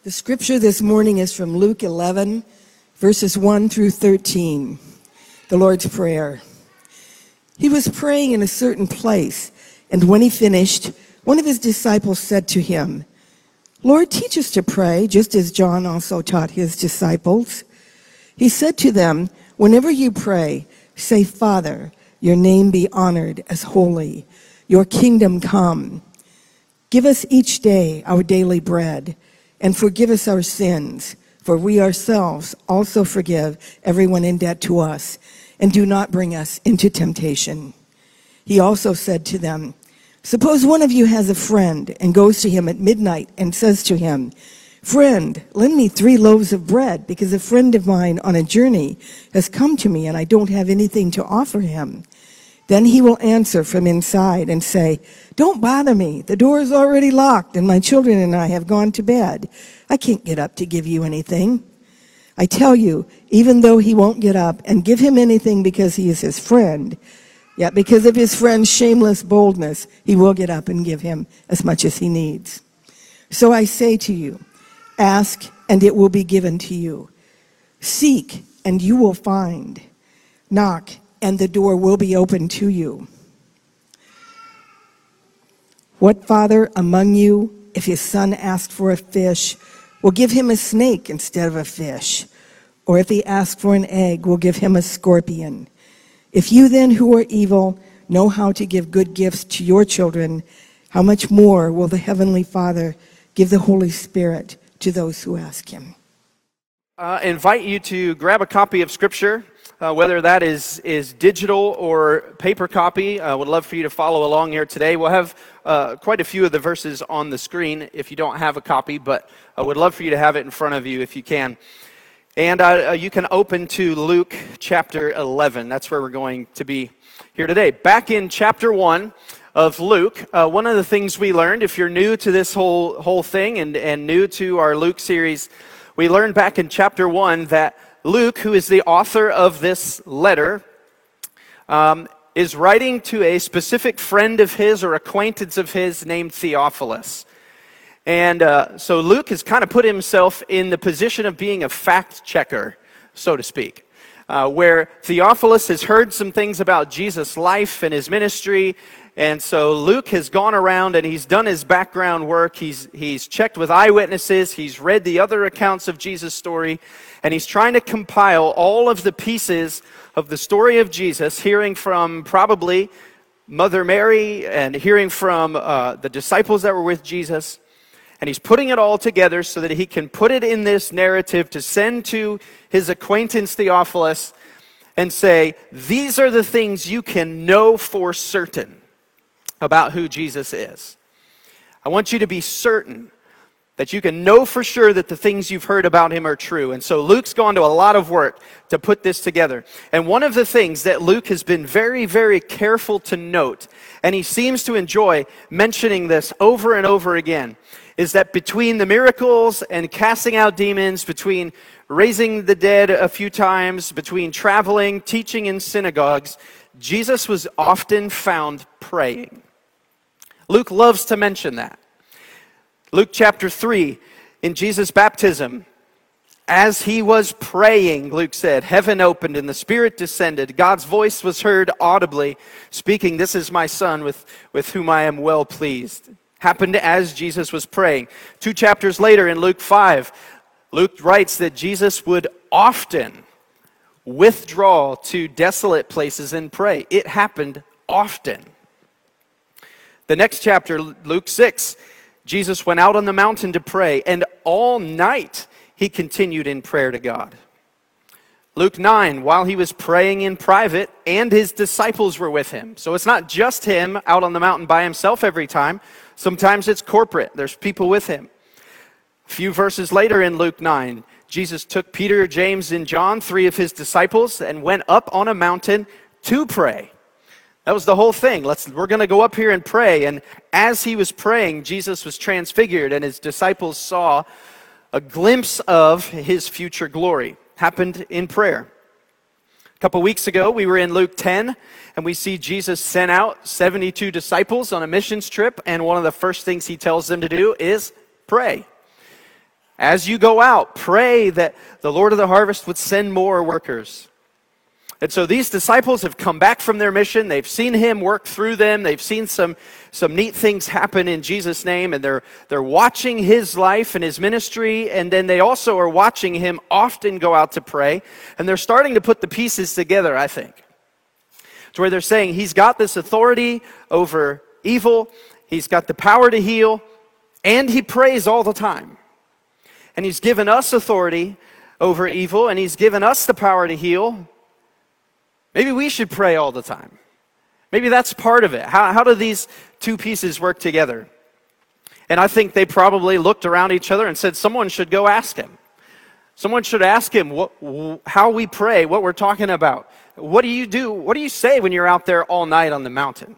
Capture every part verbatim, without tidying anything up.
The scripture this morning is from Luke eleven, verses one through thirteen, the Lord's Prayer. He was praying in a certain place, and when he finished, one of his disciples said to him, "Lord, teach us to pray, just as John also taught his disciples." He said to them, "Whenever you pray, say, 'Father, your name be honored as holy, your kingdom come. Give us each day our daily bread, and forgive us our sins, for we ourselves also forgive everyone in debt to us, and do not bring us into temptation." He also said to them, "Suppose one of you has a friend and goes to him at midnight and says to him, 'Friend, lend me three loaves of bread, because a friend of mine on a journey has come to me and I don't have anything to offer him.' Then he will answer from inside and say, 'Don't bother me. The door is already locked and my children and I have gone to bed. I can't get up to give you anything.' I tell you, even though he won't get up and give him anything because he is his friend, yet because of his friend's shameless boldness, he will get up and give him as much as he needs. So I say to you, ask and it will be given to you. Seek and you will find. Knock and the door will be opened to you. What father among you, if his son asks for a fish, will give him a snake instead of a fish? Or if he asks for an egg, will give him a scorpion? If you then, who are evil, know how to give good gifts to your children, how much more will the Heavenly Father give the Holy Spirit to those who ask him?" Uh, invite you to grab a copy of Scripture, uh, whether that is, is digital or paper copy. I uh, would love for you to follow along here today. We'll have uh, quite a few of the verses on the screen if you don't have a copy, but I would love for you to have it in front of you if you can. And uh, you can open to Luke chapter eleven. That's where we're going to be here today. Back in chapter one of Luke, uh, one of the things we learned, if you're new to this whole whole thing and, and new to our Luke series, we learned back in chapter one that Luke, who is the author of this letter, um, is writing to a specific friend of his or acquaintance of his named Theophilus. And uh, so Luke has kind of put himself in the position of being a fact checker, so to speak, uh, where Theophilus has heard some things about Jesus' life and his ministry. And so Luke has gone around and he's done his background work. He's, he's checked with eyewitnesses. He's read the other accounts of Jesus' story. And he's trying to compile all of the pieces of the story of Jesus, hearing from probably Mother Mary and hearing from uh, the disciples that were with Jesus. And he's putting it all together so that he can put it in this narrative to send to his acquaintance Theophilus and say, these are the things you can know for certain about who Jesus is. I want you to be certain that you can know for sure that the things you've heard about him are true. And so Luke's gone to a lot of work to put this together. And one of the things that Luke has been very, very careful to note, and he seems to enjoy mentioning this over and over again, is that between the miracles and casting out demons, between raising the dead a few times, between traveling, teaching in synagogues, Jesus was often found praying. Luke loves to mention that. Luke chapter three, in Jesus' baptism, as he was praying, Luke said, heaven opened and the Spirit descended. God's voice was heard audibly, speaking, "This is my Son with, with whom I am well pleased." Happened as Jesus was praying. Two chapters later in Luke five, Luke writes that Jesus would often withdraw to desolate places and pray. It happened often. The next chapter, Luke six, Jesus went out on the mountain to pray, and all night he continued in prayer to God. Luke nine, while he was praying in private, and his disciples were with him. So it's not just him out on the mountain by himself every time. Sometimes it's corporate. There's people with him. A few verses later in Luke nine, Jesus took Peter, James, and John, three of his disciples, and went up on a mountain to pray. That was the whole thing. Let's, we're going to go up here and pray. And as he was praying, Jesus was transfigured, and his disciples saw a glimpse of his future glory. Happened in prayer. A couple weeks ago, we were in Luke ten, and we see Jesus sent out seventy-two disciples on a missions trip, and one of the first things he tells them to do is pray. As you go out, pray that the Lord of the harvest would send more workers. And so these disciples have come back from their mission. They've seen him work through them. They've seen some, some neat things happen in Jesus' name. And they're, they're watching his life and his ministry. And then they also are watching him often go out to pray. And they're starting to put the pieces together, I think. To where they're saying he's got this authority over evil. He's got the power to heal. And he prays all the time. And he's given us authority over evil. And he's given us the power to heal. Maybe we should pray all the time. Maybe that's part of it. How, how do these two pieces work together? And I think they probably looked around each other and said, someone should go ask him. Someone should ask him what, how we pray, what we're talking about. What do you do? What do you say when you're out there all night on the mountain?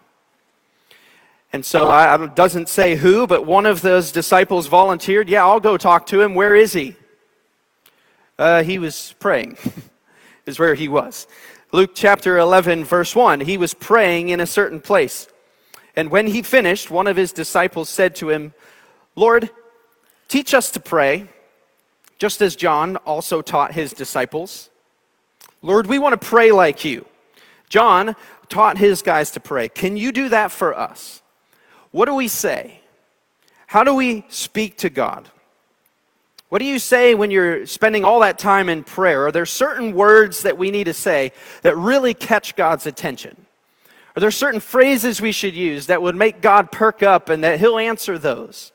And so I, it doesn't say who, but one of those disciples volunteered. Yeah, I'll go talk to him. Where is he? Uh, he was praying, is where he was. Luke chapter eleven, verse one, he was praying in a certain place. And when he finished, one of his disciples said to him, Lord, teach us to pray, just as John also taught his disciples. Lord, we want to pray like you. John taught his guys to pray. Can you do that for us? What do we say? How do we speak to God? What do you say when you're spending all that time in prayer? Are there certain words that we need to say that really catch God's attention? Are there certain phrases we should use that would make God perk up and that he'll answer those?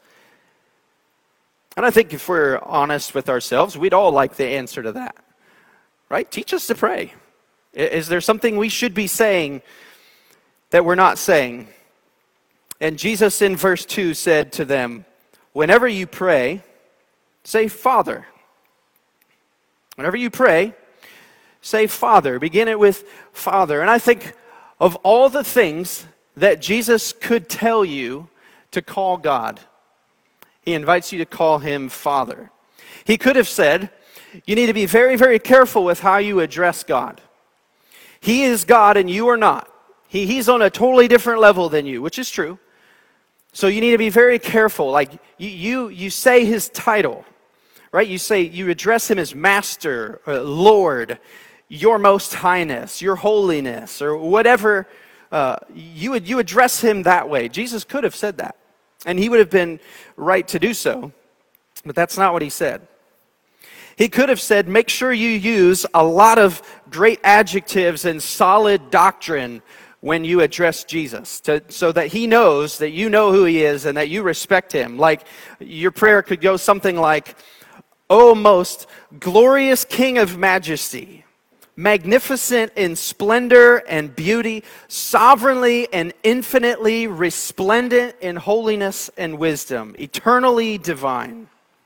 And I think if we're honest with ourselves, we'd all like the answer to that. Right? Teach us to pray. Is there something we should be saying that we're not saying? And Jesus in verse two said to them, whenever you pray, say, Father. Whenever you pray, say, Father. Begin it with Father. And I think of all the things that Jesus could tell you to call God, he invites you to call him Father. He could have said, you need to be very, very careful with how you address God. He is God and you are not. He, he's on a totally different level than you, which is true. So you need to be very careful. Like you, you, you say his title, right? You say, you address him as Master, or Lord, your Most Highness, your Holiness, or whatever. Uh, you would you address him that way. Jesus could have said that, and he would have been right to do so. But that's not what he said. He could have said, make sure you use a lot of great adjectives and solid doctrine when you address Jesus, to, so that he knows that you know who he is and that you respect him. Like your prayer could go something like, O most glorious King of majesty, magnificent in splendor and beauty, sovereignly and infinitely resplendent in holiness and wisdom, eternally divine.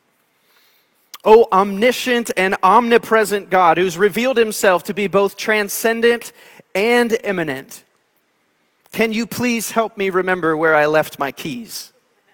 O omniscient and omnipresent God, who's revealed himself to be both transcendent and immanent. Can you please help me remember where I left my keys?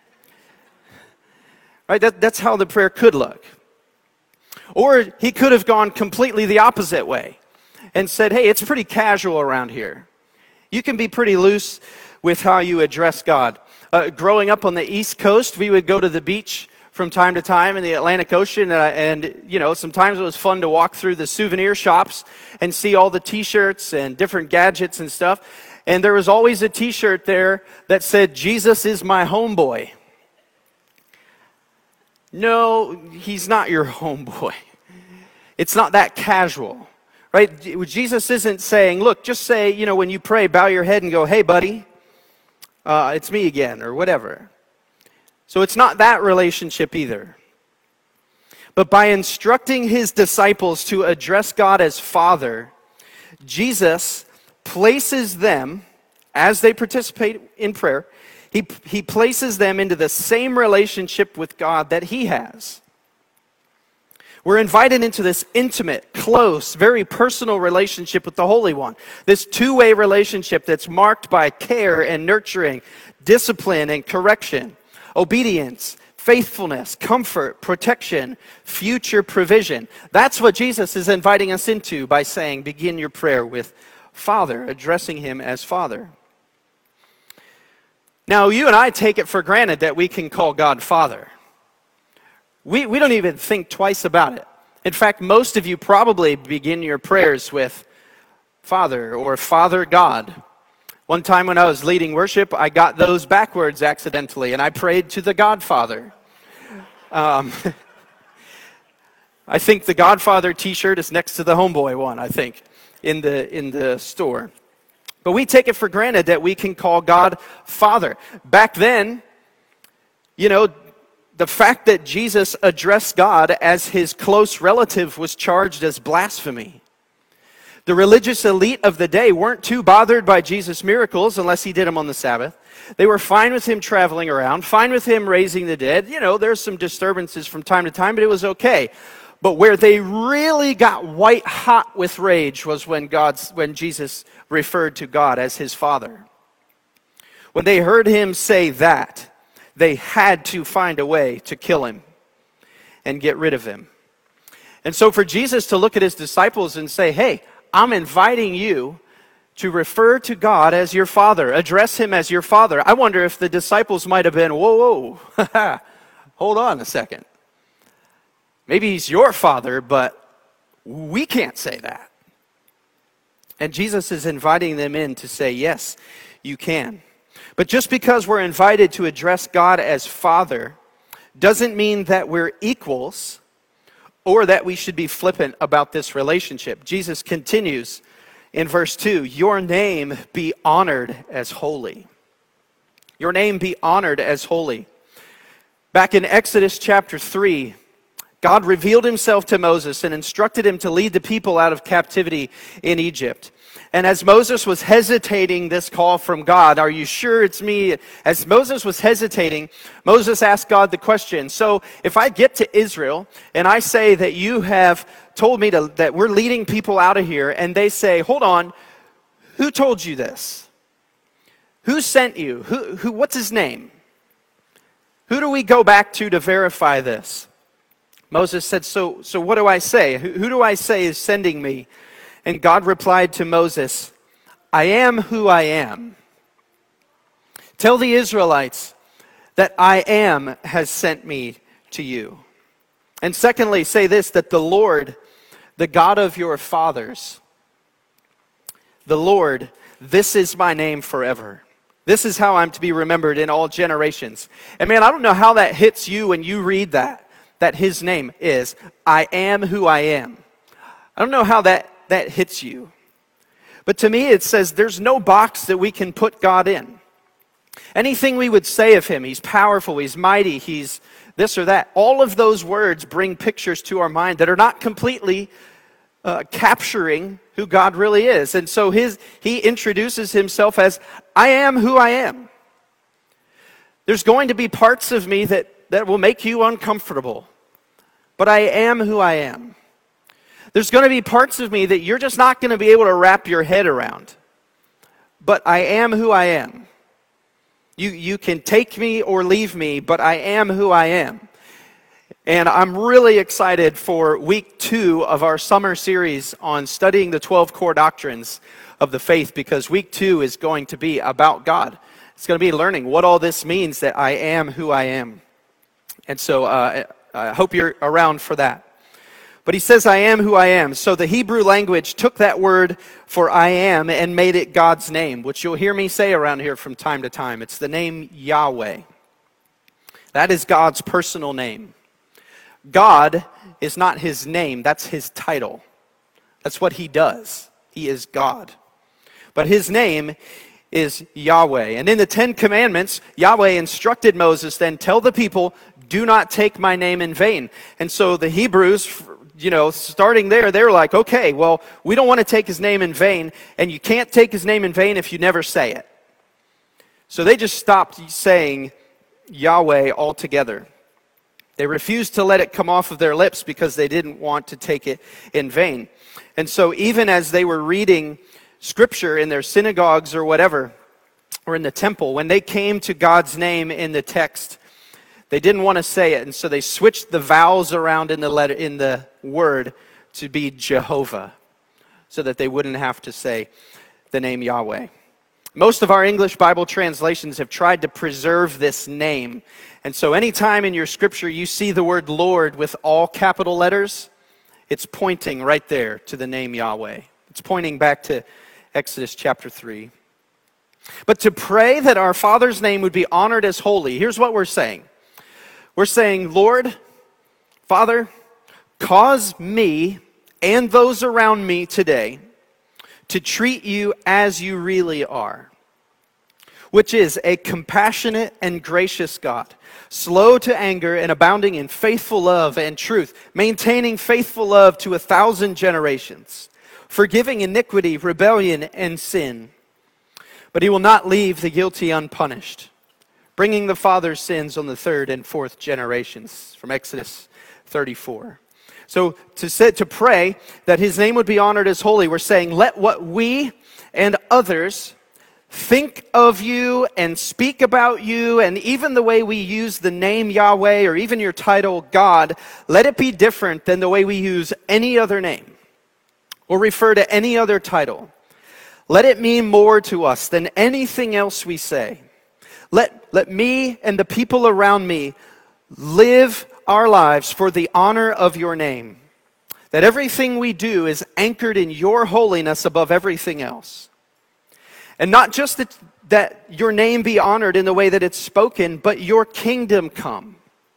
Right, that, that's how the prayer could look. Or he could have gone completely the opposite way and said, hey, it's pretty casual around here. You can be pretty loose with how you address God. Uh, growing up on the East Coast, we would go to the beach from time to time in the Atlantic Ocean, uh, and you know, sometimes it was fun to walk through the souvenir shops and see all the t-shirts and different gadgets and stuff. And there was always a t-shirt there that said, Jesus is my homeboy. No, he's not your homeboy. It's not that casual, right? Jesus isn't saying, look, just say, you know, when you pray, bow your head and go, hey, buddy, uh, it's me again, or whatever. So it's not that relationship either. But by instructing his disciples to address God as Father, Jesus places them, as they participate in prayer, he, he places them into the same relationship with God that he has. We're invited into this intimate, close, very personal relationship with the Holy One. This two-way relationship that's marked by care and nurturing, discipline and correction, obedience, faithfulness, comfort, protection, future provision. That's what Jesus is inviting us into by saying, begin your prayer with Father, addressing him as Father. Now, you and I take it for granted that we can call God Father, we, we don't even think twice about it. In fact, most of you probably begin your prayers with Father or Father God. One time when I was leading worship, I got those backwards accidentally, and I prayed to the Godfather. Um, I think the Godfather t-shirt is next to the Homeboy one, I think, in the in the store. But we take it for granted that we can call God Father. Back then, you know, the fact that Jesus addressed God as his close relative was charged as blasphemy. The religious elite of the day weren't too bothered by Jesus' miracles unless he did them on the Sabbath. They were fine with him traveling around, fine with him raising the dead. You know, there's some disturbances from time to time, but it was okay. But where they really got white hot with rage was when God's, when Jesus referred to God as his Father. When they heard him say that, they had to find a way to kill him and get rid of him. And so for Jesus to look at his disciples and say, hey, I'm inviting you to refer to God as your Father, address him as your Father. I wonder if the disciples might have been, whoa, whoa, hold on a second. Maybe he's your Father, but we can't say that. And Jesus is inviting them in to say, yes, you can. But just because we're invited to address God as Father doesn't mean that we're equals or that we should be flippant about this relationship. Jesus continues in verse two, your name be honored as holy. Your name be honored as holy. Back in Exodus chapter three, God revealed himself to Moses and instructed him to lead the people out of captivity in Egypt. And as Moses was hesitating this call from God, are you sure it's me? As Moses was hesitating, Moses asked God the question, so if I get to Israel and I say that you have told me to, that we're leading people out of here, and they say, hold on, who told you this? Who sent you? Who, who, what's his name? Who do we go back to to verify this? Moses said, so, so what do I say? Who, who do I say is sending me? And God replied to Moses, I am who I am. Tell the Israelites that I am has sent me to you. And secondly, say this, that the Lord, the God of your fathers, the Lord, this is my name forever. This is how I'm to be remembered in all generations. And man, I don't know how that hits you when you read that, that his name is, I am who I am. I don't know how that that hits you. But to me, it says there's no box that we can put God in. Anything we would say of him, he's powerful, he's mighty, he's this or that. All of those words bring pictures to our mind that are not completely uh, capturing who God really is. And so his he introduces himself as, I am who I am. There's going to be parts of me that, that will make you uncomfortable. But I am who I am. There's going to be parts of me that you're just not going to be able to wrap your head around. But I am who I am. You, you can take me or leave me, but I am who I am. And I'm really excited for week two of our summer series on studying the twelve core doctrines of the faith, because week two is going to be about God. It's going to be learning what all this means, that I am who I am. And so uh, I hope you're around for that. But he says, I am who I am. So the Hebrew language took that word for I am and made it God's name, which you'll hear me say around here from time to time. It's the name Yahweh. That is God's personal name. God is not his name, that's his title. That's what he does. He is God. But his name is Yahweh. And in the Ten Commandments, Yahweh instructed Moses, then tell the people, do not take my name in vain. And so the Hebrews, you know, starting there, they're like, okay, well, we don't want to take his name in vain, and you can't take his name in vain if you never say it. So they just stopped saying Yahweh altogether. They refused to let it come off of their lips because they didn't want to take it in vain. And so even as they were reading scripture in their synagogues or whatever, or in the temple, when they came to God's name in the text, they didn't want to say it, and so they switched the vowels around in the letter, in the word, to be Jehovah, so that they wouldn't have to say the name Yahweh. Most of our English Bible translations have tried to preserve this name. And so anytime in your scripture you see the word Lord with all capital letters, it's pointing right there to the name Yahweh. It's pointing back to Exodus chapter three. But to pray that our Father's name would be honored as holy, here's what we're saying. We're saying, Lord, Father, cause me and those around me today to treat you as you really are, which is a compassionate and gracious God, slow to anger and abounding in faithful love and truth, maintaining faithful love to a thousand generations, forgiving iniquity, rebellion, and sin. But he will not leave the guilty unpunished, bringing the father's sins on the third and fourth generations, from Exodus thirty-four. So to say, to pray that his name would be honored as holy, we're saying, let what we and others think of you and speak about you, and even the way we use the name Yahweh or even your title God, let it be different than the way we use any other name or refer to any other title. Let it mean more to us than anything else we say. Let, let me and the people around me live our lives for the honor of your name. That everything we do is anchored in your holiness above everything else. And not just that, that your name be honored in the way that it's spoken, but your kingdom come.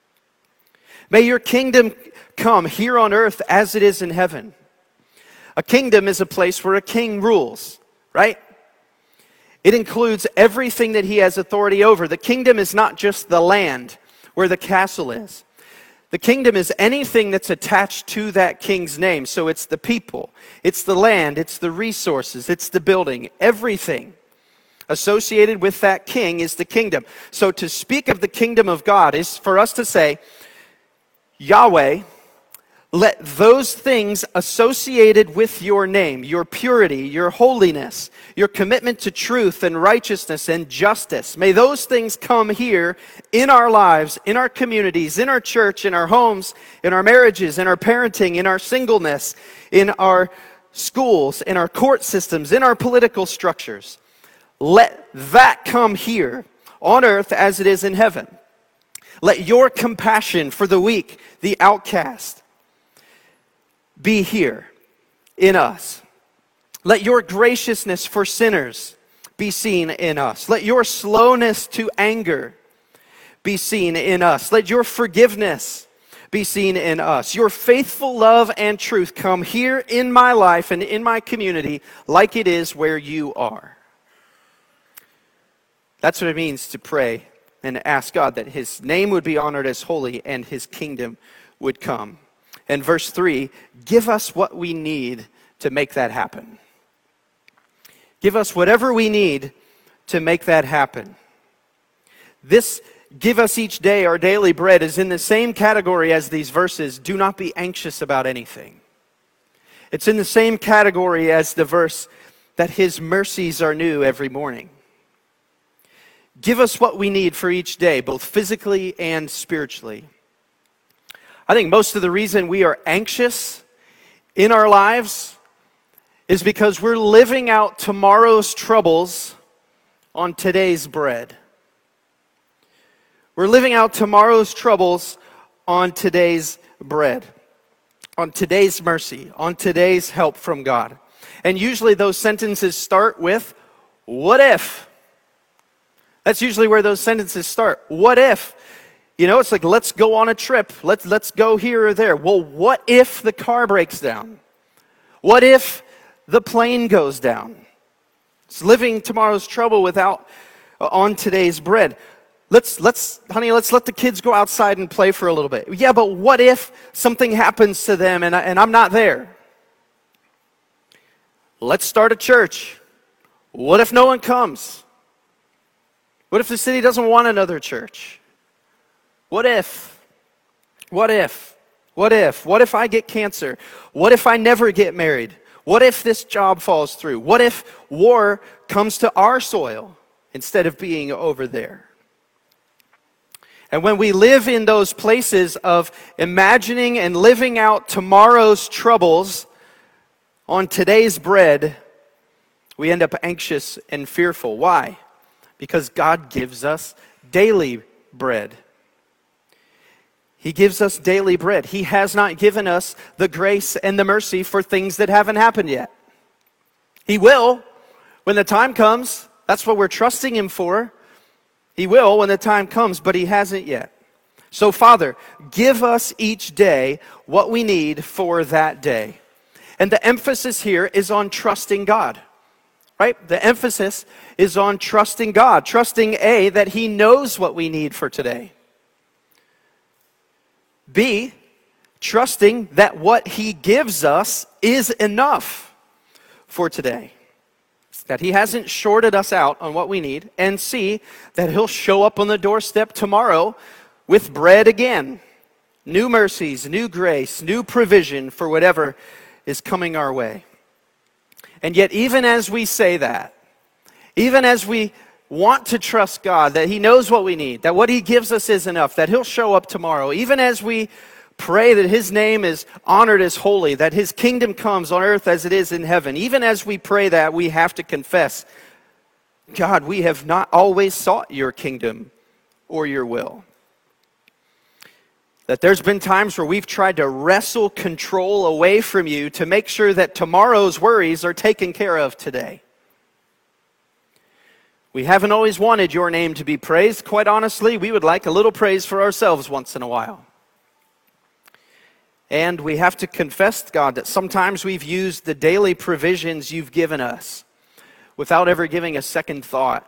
May your kingdom come here on earth as it is in heaven. A kingdom is a place where a king rules, right? It includes everything that he has authority over. The kingdom is not just the land where the castle is. The kingdom is anything that's attached to that king's name. So it's the people, it's the land, it's the resources, it's the building. Everything associated with that king is the kingdom. So to speak of the kingdom of God is for us to say, Yahweh, let those things associated with your name, your purity, your holiness, your commitment to truth and righteousness and justice, may those things come here in our lives, in our communities, in our church, in our homes, in our marriages, in our parenting, in our singleness, in our schools, in our court systems, in our political structures. Let that come here on earth as it is in heaven. Let your compassion for the weak, the outcast, be here in us. Let your graciousness for sinners be seen in us. Let your slowness to anger be seen in us. Let your forgiveness be seen in us. Your faithful love and truth come here in my life and in my community like it is where you are. That's what it means to pray and ask God that his name would be honored as holy and his kingdom would come. And verse three, give us what we need to make that happen. Give us whatever we need to make that happen. This give us each day our daily bread is in the same category as these verses, do not be anxious about anything. It's in the same category as the verse that his mercies are new every morning. Give us what we need for each day, both physically and spiritually. I think most of the reason we are anxious in our lives is because we're living out tomorrow's troubles on today's bread. We're living out tomorrow's troubles on today's bread, on today's mercy, on today's help from God. And usually those sentences start with, what if? That's usually where those sentences start. What if? You know, it's like, let's go on a trip. Let's, let's go here or there. Well, what if the car breaks down? What if the plane goes down? It's living tomorrow's trouble without uh, on today's bread. Let's, let's, honey, let's let the kids go outside and play for a little bit. Yeah, but what if something happens to them and, I, and I'm not there? Let's start a church. What if no one comes? What if the city doesn't want another church? What if? What if? What if? What if I get cancer? What if I never get married? What if this job falls through? What if war comes to our soil instead of being over there? And when we live in those places of imagining and living out tomorrow's troubles on today's bread, We end up anxious and fearful. Why? Because God gives us daily bread. He gives us daily bread. He has not given us the grace and the mercy for things that haven't happened yet. He will when the time comes. That's what we're trusting Him for. He will when the time comes, but He hasn't yet. So, Father, give us each day what we need for that day. And the emphasis here is on trusting God, right? The emphasis is on trusting God, trusting A, that He knows what we need for today. B, trusting that what He gives us is enough for today. That He hasn't shorted us out on what we need. And C, that He'll show up on the doorstep tomorrow with bread again. New mercies, new grace, new provision for whatever is coming our way. And yet, even as we say that, even as we want to trust God, that He knows what we need, that what He gives us is enough, that He'll show up tomorrow, even as we pray that His name is honored as holy, that His kingdom comes on earth as it is in heaven, even as we pray that, we have to confess, God, we have not always sought your kingdom or your will. That there's been times where we've tried to wrestle control away from you to make sure that tomorrow's worries are taken care of today. We haven't always wanted your name to be praised. Quite honestly, we would like a little praise for ourselves once in a while. And we have to confess, God, that sometimes we've used the daily provisions you've given us without ever giving a second thought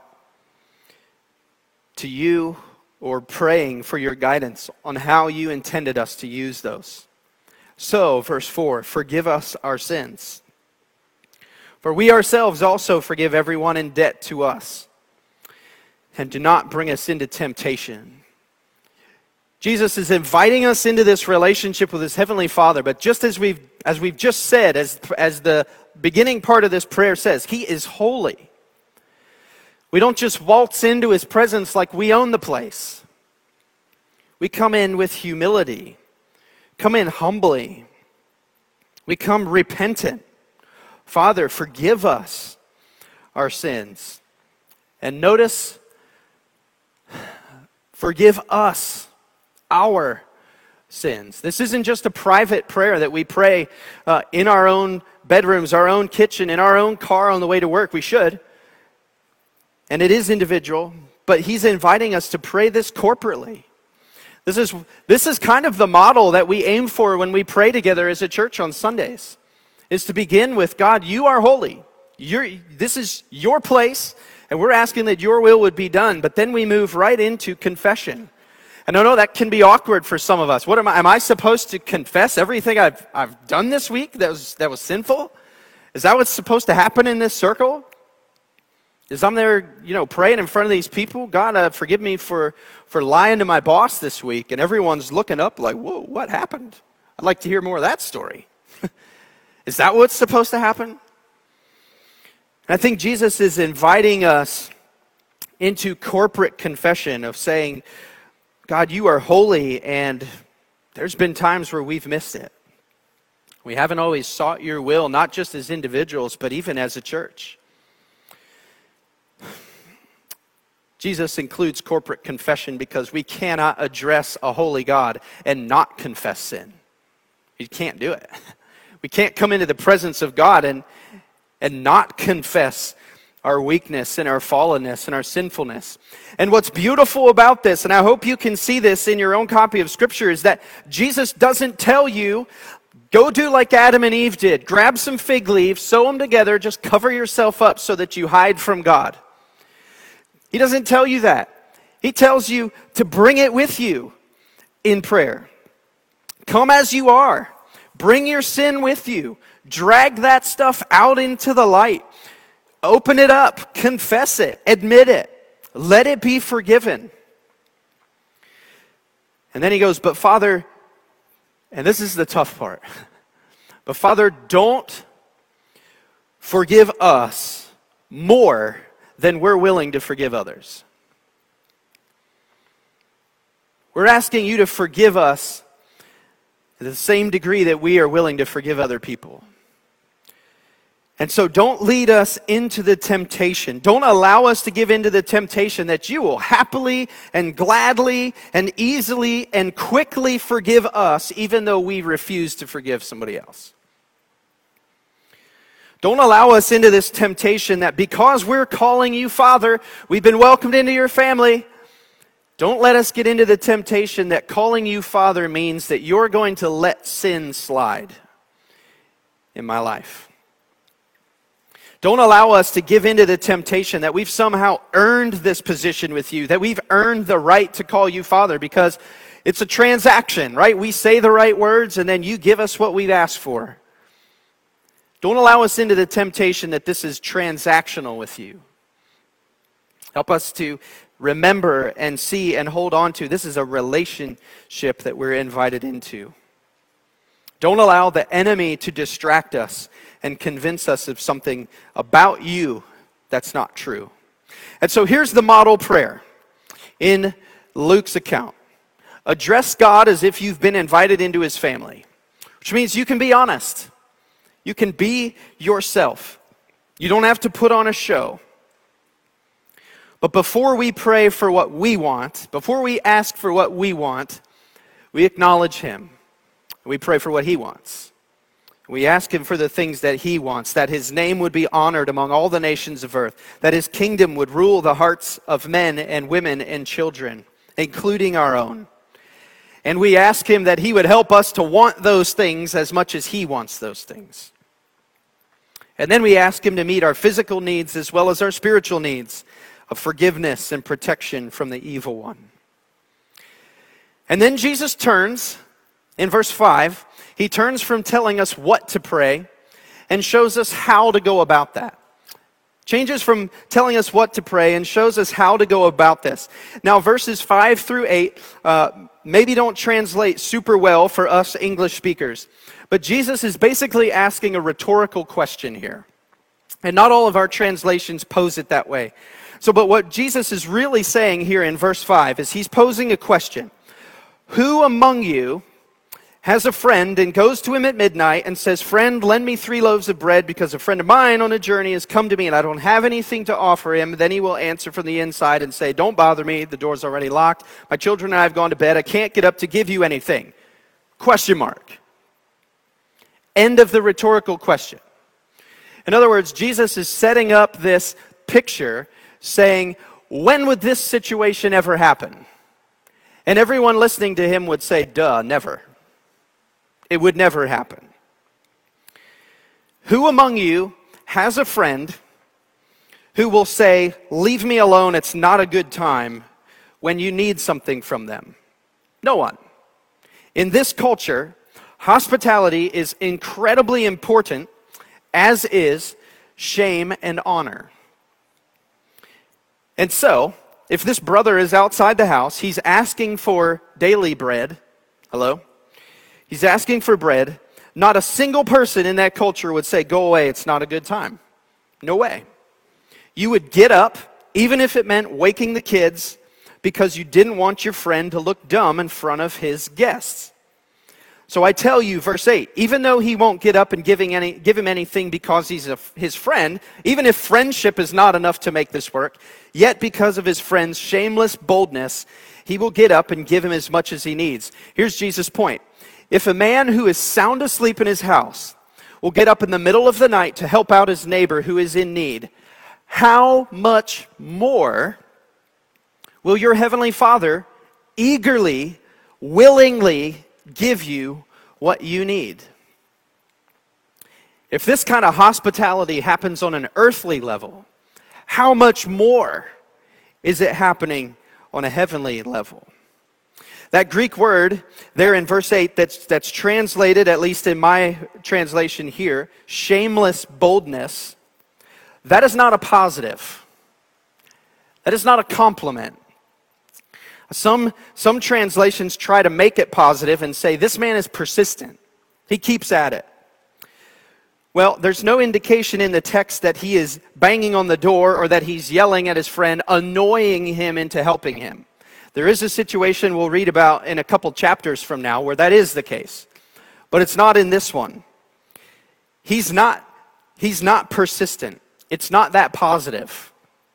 to you or praying for your guidance on how you intended us to use those. So, verse four, forgive us our sins. For we ourselves also forgive everyone in debt to us. And do not bring us into temptation. Jesus is inviting us into this relationship with His Heavenly Father, but just as we've, as we've just said, as, as the beginning part of this prayer says, He is holy. We don't just waltz into His presence like we own the place. We come in with humility, come in humbly. We come repentant. Father, forgive us our sins. And notice, forgive us our sins. This isn't just a private prayer that we pray uh, in our own bedrooms, our own kitchen, in our own car on the way to work. We should. And it is individual, but He's inviting us to pray this corporately. This is, this is kind of the model that we aim for when we pray together as a church on Sundays, is to begin with, God, you are holy. You're, this is your place, and we're asking that your will would be done. But then we move right into confession. And I know that can be awkward for some of us. What am I, am I supposed to confess everything I've, I've done this week that was, that was sinful? Is that what's supposed to happen in this circle? Is I'm there, you know, praying in front of these people, God, uh, forgive me for, for lying to my boss this week, and everyone's looking up like, whoa, what happened? I'd like to hear more of that story. Is that what's supposed to happen? I think Jesus is inviting us into corporate confession of saying, God, you are holy, and there's been times where we've missed it. We haven't always sought your will, not just as individuals, but even as a church. Jesus includes corporate confession because we cannot address a holy God and not confess sin. You can't do it. We can't come into the presence of God and, and not confess our weakness and our fallenness and our sinfulness. And what's beautiful about this, and I hope you can see this in your own copy of Scripture, is that Jesus doesn't tell you, go do like Adam and Eve did. Grab some fig leaves, sew them together, just cover yourself up so that you hide from God. He doesn't tell you that. He tells you to bring it with you in prayer. Come as you are. Bring your sin with you. Drag that stuff out into the light. Open it up. Confess it. Admit it. Let it be forgiven. And then he goes, but Father, and this is the tough part, but Father, don't forgive us more than we're willing to forgive others. We're asking you to forgive us to the same degree that we are willing to forgive other people. And so don't lead us into the temptation. Don't allow us to give into the temptation that you will happily and gladly and easily and quickly forgive us, even though we refuse to forgive somebody else. Don't allow us into this temptation that because we're calling you Father, we've been welcomed into your family. Don't let us get into the temptation that calling you Father means that you're going to let sin slide in my life. Don't allow us to give into the temptation that we've somehow earned this position with you, that we've earned the right to call you Father, because it's a transaction, right? We say the right words and then you give us what we've asked for. Don't allow us into the temptation that this is transactional with you. Help us to remember and see and hold on to. This is a relationship that we're invited into. Don't allow the enemy to distract us and convince us of something about you that's not true. And so here's the model prayer in Luke's account. Address God as if you've been invited into his family, which means you can be honest. You can be yourself. You don't have to put on a show. But before we pray for what we want, before we ask for what we want, we acknowledge him. We pray for what he wants. We ask him for the things that he wants, that his name would be honored among all the nations of earth, that his kingdom would rule the hearts of men and women and children, including our own. And we ask him that he would help us to want those things as much as he wants those things. And then we ask him to meet our physical needs as well as our spiritual needs of forgiveness and protection from the evil one. And then Jesus turns, in verse five, he turns from telling us what to pray and shows us how to go about that. Changes from telling us what to pray and shows us how to go about this. Now, verses five through eight uh, maybe don't translate super well for us English speakers, but Jesus is basically asking a rhetorical question here. And not all of our translations pose it that way. So, but what Jesus is really saying here in verse five is he's posing a question. Who among you has a friend and goes to him at midnight and says, "Friend, lend me three loaves of bread because a friend of mine on a journey has come to me and I don't have anything to offer him." Then he will answer from the inside and say, "Don't bother me, the door's already locked. My children and I have gone to bed. I can't get up to give you anything." Question mark. End of the rhetorical question. In other words, Jesus is setting up this picture saying, when would this situation ever happen? And everyone listening to him would say, duh, never. It would never happen. Who among you has a friend who will say, "Leave me alone, it's not a good time," when you need something from them? No one. In this culture, hospitality is incredibly important, as is shame and honor. And so, if this brother is outside the house, he's asking for daily bread. Hello? He's asking for bread. Not a single person in that culture would say, "Go away, it's not a good time." No way. You would get up, even if it meant waking the kids, because you didn't want your friend to look dumb in front of his guests. So I tell you, verse eight, even though he won't get up and giving any, give him anything because he's a, his friend, even if friendship is not enough to make this work, yet because of his friend's shameless boldness, he will get up and give him as much as he needs. Here's Jesus' point. If a man who is sound asleep in his house will get up in the middle of the night to help out his neighbor who is in need, how much more will your heavenly Father eagerly, willingly give you what you need? If this kind of hospitality happens on an earthly level, how much more is it happening on a heavenly level? That Greek word there in verse eight that's, that's translated, at least in my translation here, shameless boldness, that is not a positive. That is not a compliment. Some, some translations try to make it positive and say, this man is persistent. He keeps at it. Well, there's no indication in the text that he is banging on the door or that he's yelling at his friend, annoying him into helping him. There is a situation we'll read about in a couple chapters from now where that is the case. But it's not in this one. He's not He's not persistent. It's not that positive.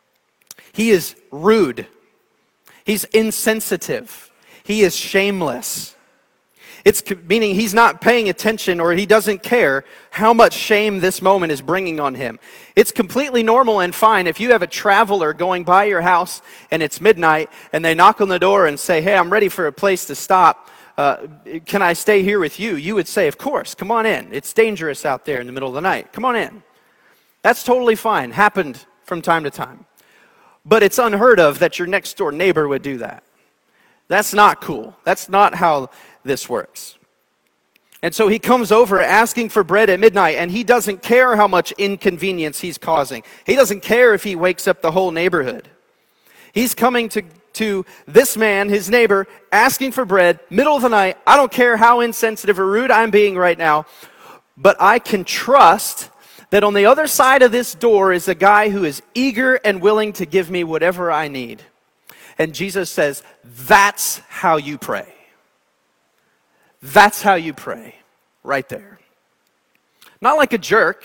He is rude. He's insensitive. He is shameless. It's meaning he's not paying attention, or he doesn't care how much shame this moment is bringing on him. It's completely normal and fine if you have a traveler going by your house and it's midnight and they knock on the door and say, hey, I'm ready for a place to stop. Uh, can I stay here with you? You would say, of course, come on in. It's dangerous out there in the middle of the night. Come on in. That's totally fine. Happened from time to time. But it's unheard of that your next door neighbor would do that. That's not cool. That's not how this works. And so he comes over asking for bread at midnight, and he doesn't care how much inconvenience he's causing. He doesn't care if he wakes up the whole neighborhood. He's coming to, to this man, his neighbor, asking for bread, middle of the night. I don't care how insensitive or rude I'm being right now, but I can trust that on the other side of this door is a guy who is eager and willing to give me whatever I need. And Jesus says, that's how you pray. That's how you pray, right there. Not like a jerk.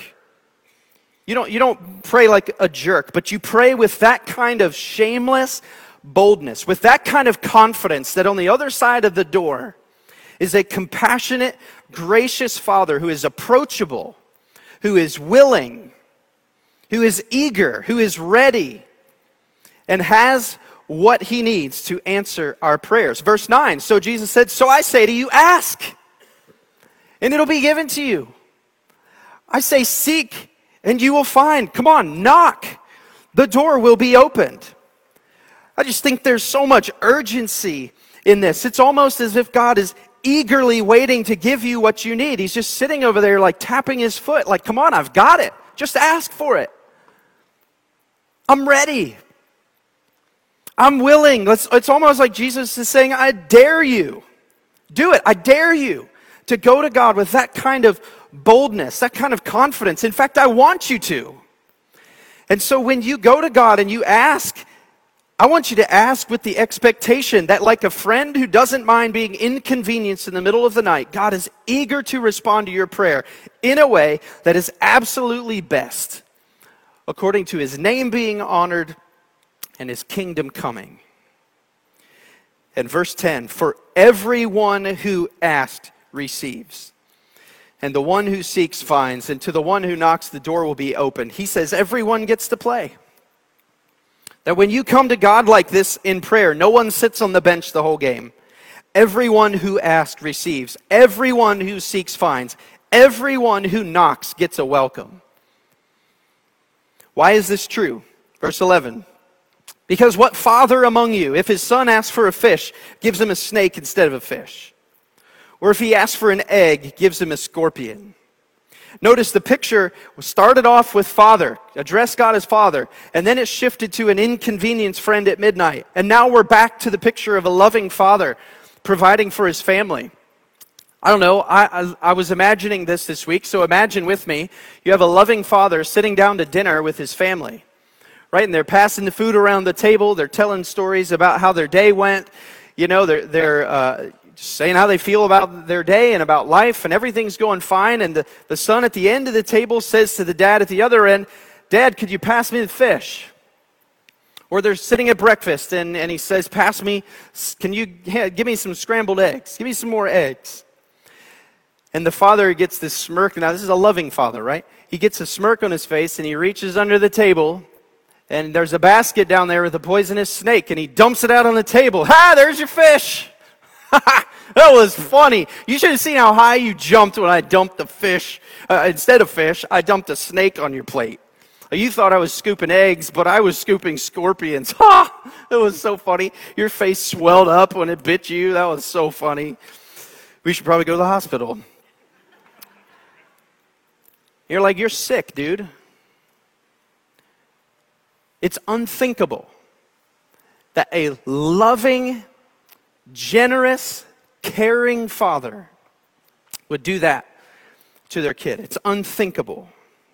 You don't, you don't pray like a jerk, but you pray with that kind of shameless boldness, with that kind of confidence that on the other side of the door is a compassionate, gracious Father who is approachable, who is willing, who is eager, who is ready, and has what he needs to answer our prayers. Verse nine, so Jesus said, so I say to you, ask, and it'll be given to you. I say, seek, and you will find. Come on, knock. The door will be opened. I just think there's so much urgency in this. It's almost as if God is eagerly waiting to give you what you need. He's just sitting over there like tapping his foot, like, come on, I've got it. Just ask for it. I'm ready. I'm willing. Let's, it's almost like Jesus is saying, I dare you. Do it. I dare you to go to God with that kind of boldness, that kind of confidence. In fact, I want you to. And so when you go to God and you ask, I want you to ask with the expectation that, like a friend who doesn't mind being inconvenienced in the middle of the night, God is eager to respond to your prayer in a way that is absolutely best, according to his name being honored and his kingdom coming. And verse ten, for everyone who asked receives, and the one who seeks finds, and to the one who knocks the door will be opened. He says everyone gets to play. That when you come to God like this in prayer, no one sits on the bench the whole game. Everyone who asks receives. Everyone who seeks finds. Everyone who knocks gets a welcome. Why is this true? Verse eleven. Because what father among you, if his son asks for a fish, gives him a snake instead of a fish? Or if he asks for an egg, gives him a scorpion? Notice the picture started off with father, addressed God as father, and then it shifted to an inconvenienced friend at midnight. And now we're back to the picture of a loving father providing for his family. I don't know, I, I, I was imagining this this week, so imagine with me, you have a loving father sitting down to dinner with his family. Right, and they're passing the food around the table. They're telling stories about how their day went. You know, they're they're uh, saying how they feel about their day and about life, and everything's going fine. And the, the son at the end of the table says to the dad at the other end, Dad, could you pass me the fish? Or they're sitting at breakfast, and, and he says, pass me, can you yeah, give me some scrambled eggs? Give me some more eggs. And the father gets this smirk. Now, this is a loving father, right? He gets a smirk on his face, and he reaches under the table, and there's a basket down there with a poisonous snake, and he dumps it out on the table. Ha, there's your fish. That was funny. You should have seen how high you jumped when I dumped the fish. Uh, instead of fish, I dumped a snake on your plate. You thought I was scooping eggs, but I was scooping scorpions. Ha! It was so funny. Your face swelled up when it bit you. That was so funny. We should probably go to the hospital. You're like, you're sick, dude. It's unthinkable that a loving, generous, caring father would do that to their kid. It's unthinkable.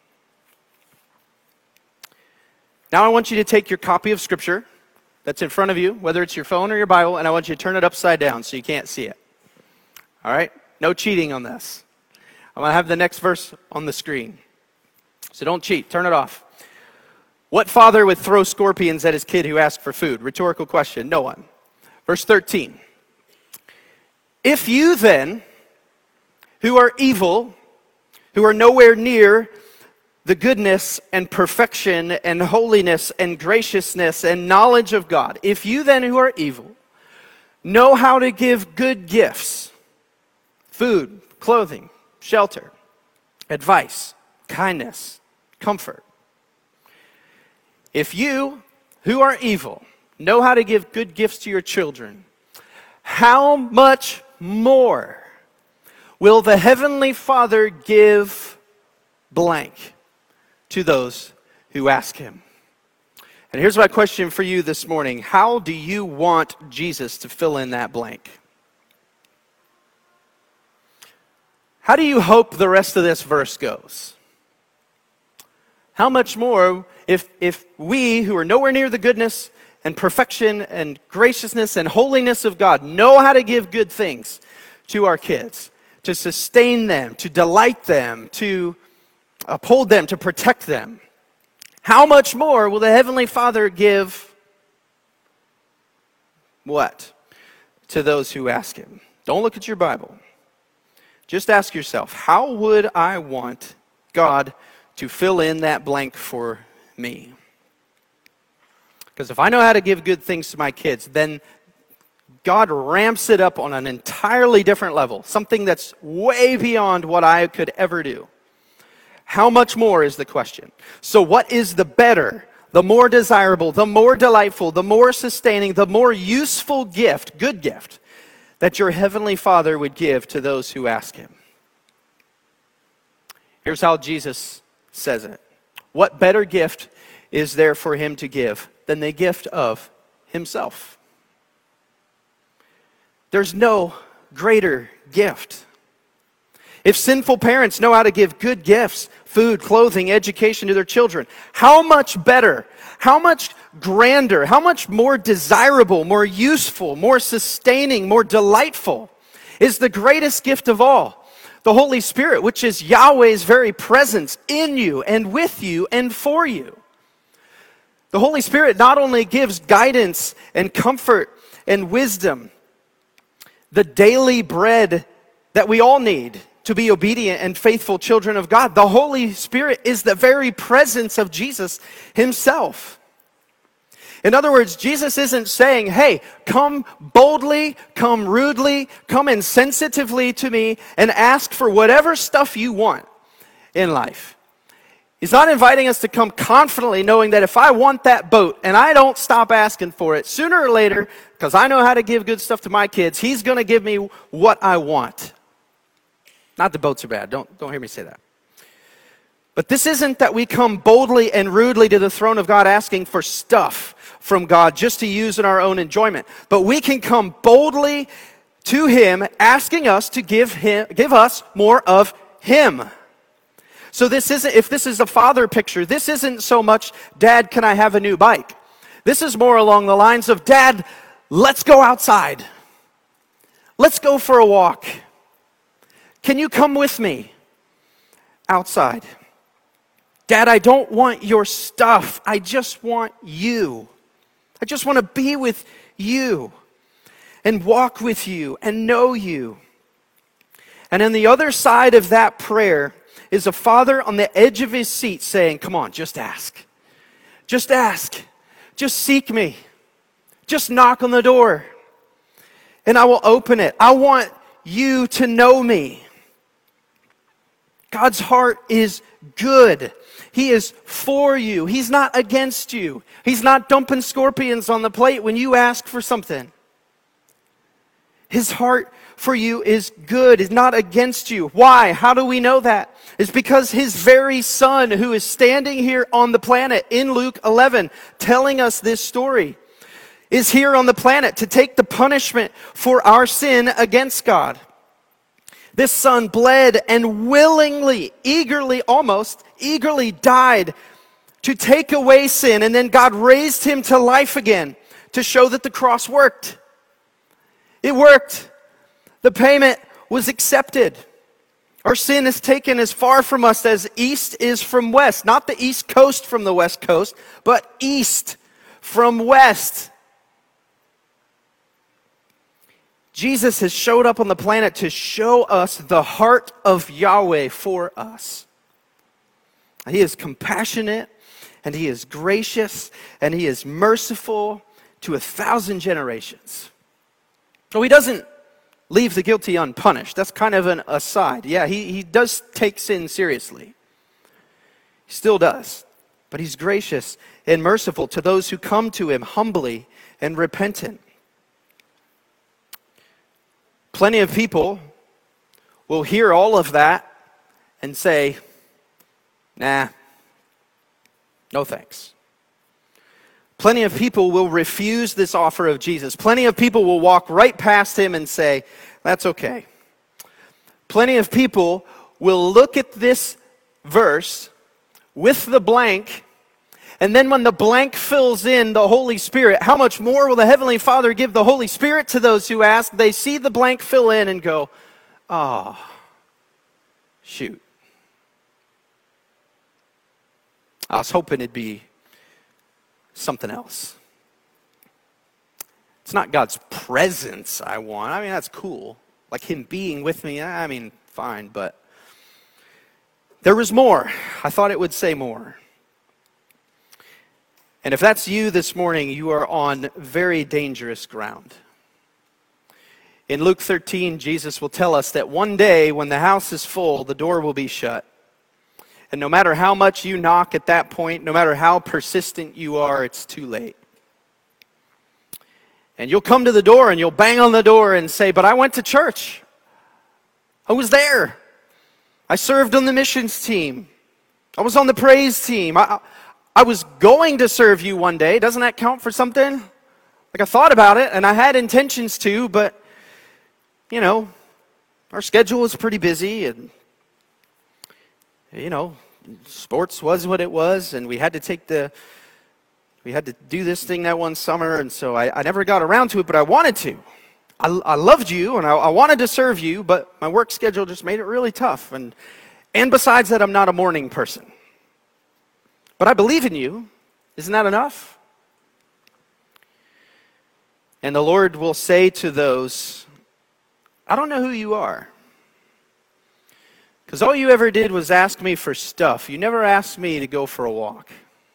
Now I want you to take your copy of Scripture that's in front of you, whether it's your phone or your Bible, and I want you to turn it upside down so you can't see it. All right? No cheating on this. I'm going to have the next verse on the screen. So don't cheat. Turn it off. What father would throw scorpions at his kid who asked for food? Rhetorical question. No one. Verse thirteen. If you then, who are evil, who are nowhere near the goodness and perfection and holiness and graciousness and knowledge of God, if you then who are evil know how to give good gifts, food, clothing, shelter, advice, kindness, comfort. If you who are evil know how to give good gifts to your children, how much more will the Heavenly Father give blank to those who ask him? And here's my question for you this morning. How do you want Jesus to fill in that blank? How do you hope the rest of this verse goes? How much more if, if we, who are nowhere near the goodness and perfection and graciousness and holiness of God, know how to give good things to our kids, to sustain them, to delight them, to uphold them, to protect them, how much more will the Heavenly Father give what? To those who ask him. Don't look at your Bible. Just ask yourself, how would I want God to fill in that blank for me? Because if I know how to give good things to my kids, then God ramps it up on an entirely different level, something that's way beyond what I could ever do. How much more is the question? So what is the better, the more desirable, the more delightful, the more sustaining, the more useful gift, good gift, that your Heavenly Father would give to those who ask him? Here's how Jesus says it. What better gift is there for him to give than the gift of himself? There's no greater gift. If sinful parents know how to give good gifts, food, clothing, education to their children, how much better, how much grander, how much more desirable, more useful, more sustaining, more delightful is the greatest gift of all, the Holy Spirit, which is Yahweh's very presence in you and with you and for you. The Holy Spirit not only gives guidance and comfort and wisdom, the daily bread that we all need to be obedient and faithful children of God. The Holy Spirit is the very presence of Jesus himself. In other words, Jesus isn't saying, hey, come boldly, come rudely, come insensitively to me and ask for whatever stuff you want in life. He's not inviting us to come confidently knowing that if I want that boat and I don't stop asking for it, sooner or later, because I know how to give good stuff to my kids, he's going to give me what I want. Not the boats are bad. Don't, don't hear me say that. But this isn't that we come boldly and rudely to the throne of God asking for stuff from God just to use in our own enjoyment. But we can come boldly to him asking us to give him, give us more of him. So this isn't, if this is a father picture, this isn't so much, Dad, can I have a new bike? This is more along the lines of, Dad, let's go outside. Let's go for a walk. Can you come with me outside? Dad, I don't want your stuff. I just want you. I just want to be with you and walk with you and know you. And on the other side of that prayer is a father on the edge of his seat saying, come on, just ask. Just ask. Just seek me. Just knock on the door and I will open it. I want you to know me. God's heart is good. He is for you. He's not against you. He's not dumping scorpions on the plate when you ask for something. His heart for you is good. He's not against you. Why? How do we know that? It's because his very son, who is standing here on the planet in Luke eleven, telling us this story, is here on the planet to take the punishment for our sin against God. This son bled and willingly, eagerly, almost eagerly died to take away sin. And then God raised him to life again to show that the cross worked. It worked. The payment was accepted. Our sin is taken as far from us as east is from west. Not the east coast from the west coast, but east from west. Jesus has showed up on the planet to show us the heart of Yahweh for us. He is compassionate, and He is gracious, and He is merciful to a thousand generations. So He doesn't leave the guilty unpunished. That's kind of an aside. Yeah, he, he does take sin seriously. He still does. But He's gracious and merciful to those who come to Him humbly and repentant. Plenty of people will hear all of that and say, nah, no thanks. Plenty of people will refuse this offer of Jesus. Plenty of people will walk right past Him and say, that's okay. Plenty of people will look at this verse with the blank, and then when the blank fills in the Holy Spirit, how much more will the Heavenly Father give the Holy Spirit to those who ask? They see the blank fill in and go, oh, shoot. I was hoping it'd be something else. It's not God's presence I want. I mean, that's cool. Like Him being with me, I mean, fine, but there was more. I thought it would say more. And if that's you this morning, you are on very dangerous ground. In Luke thirteen, Jesus will tell us that one day when the house is full, the door will be shut. And no matter how much you knock at that point, no matter how persistent you are, it's too late. And you'll come to the door and you'll bang on the door and say, but I went to church. I was there. I served on the missions team. I was on the praise team. I, I was going to serve you one day. Doesn't that count for something? Like I thought about it and I had intentions to, but, you know, our schedule was pretty busy and, you know, sports was what it was, and we had to take the, we had to do this thing that one summer, and so I, I never got around to it, but I wanted to. I, I loved you, and I, I wanted to serve you, but my work schedule just made it really tough, and, and besides that, I'm not a morning person. But I believe in you. Isn't that enough? And the Lord will say to those, I don't know who you are. Because all you ever did was ask me for stuff. You never asked me to go for a walk.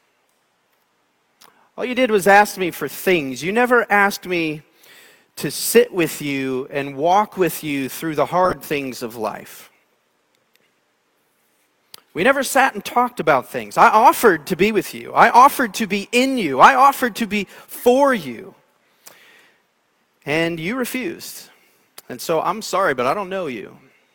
All you did was ask me for things. You never asked me to sit with you and walk with you through the hard things of life. We never sat and talked about things. I offered to be with you. I offered to be in you. I offered to be for you. And you refused. And so I'm sorry, but I don't know you.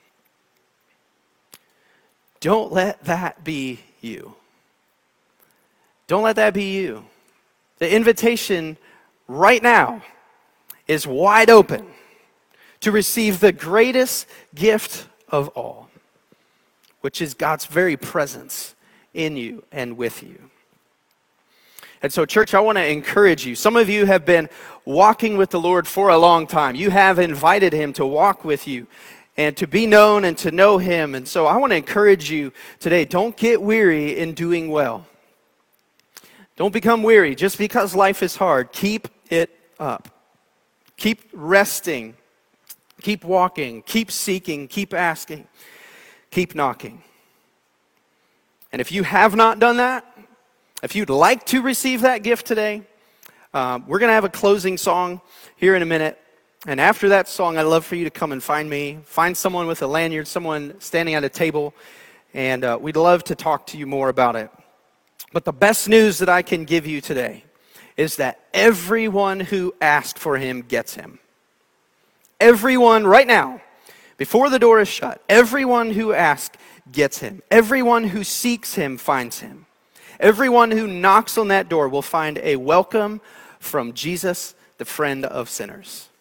Don't let that be you. Don't let that be you. The invitation right now is wide open to receive the greatest gift of all, which is God's very presence in you and with you. And so, church, I want to encourage you. Some of you have been walking with the Lord for a long time. You have invited Him to walk with you and to be known and to know Him. And so I want to encourage you today, don't get weary in doing well. Don't become weary just because life is hard. Keep it up. Keep resting. Keep walking. Keep seeking. Keep asking. Keep knocking. And if you have not done that, if you'd like to receive that gift today, um, we're going to have a closing song here in a minute. And after that song, I'd love for you to come and find me. Find someone with a lanyard, someone standing at a table, and uh, we'd love to talk to you more about it. But the best news that I can give you today is that everyone who asked for Him gets Him. Everyone right now, before the door is shut, everyone who asks gets Him. Everyone who seeks Him finds Him. Everyone who knocks on that door will find a welcome from Jesus, the friend of sinners.